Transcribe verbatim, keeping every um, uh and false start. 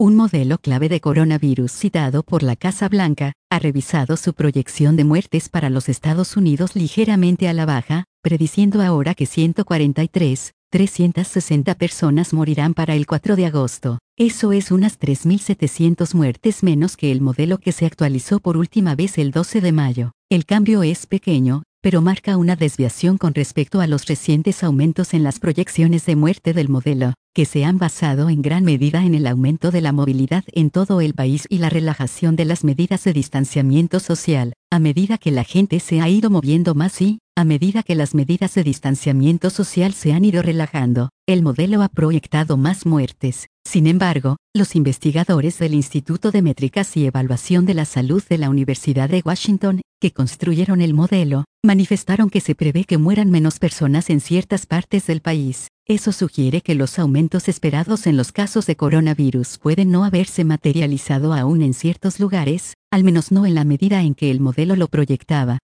Un modelo clave de coronavirus citado por la Casa Blanca, ha revisado su proyección de muertes para los Estados Unidos ligeramente a la baja, prediciendo ahora que ciento cuarenta y tres mil trescientas sesenta personas morirán para el cuatro de agosto. Eso es unas tres mil setecientas muertes menos que el modelo que se actualizó por última vez el doce de mayo. El cambio es pequeño, pero marca una desviación con respecto a los recientes aumentos en las proyecciones de muerte del modelo, que se han basado en gran medida en el aumento de la movilidad en todo el país y la relajación de las medidas de distanciamiento social. A medida que la gente se ha ido moviendo más y, a medida que las medidas de distanciamiento social se han ido relajando, el modelo ha proyectado más muertes. Sin embargo, los investigadores del Instituto de Métricas y Evaluación de la Salud de la Universidad de Washington, que construyeron el modelo, manifestaron que se prevé que mueran menos personas en ciertas partes del país. Eso sugiere que los aumentos esperados en los casos de coronavirus pueden no haberse materializado aún en ciertos lugares, al menos no en la medida en que el modelo lo proyectaba.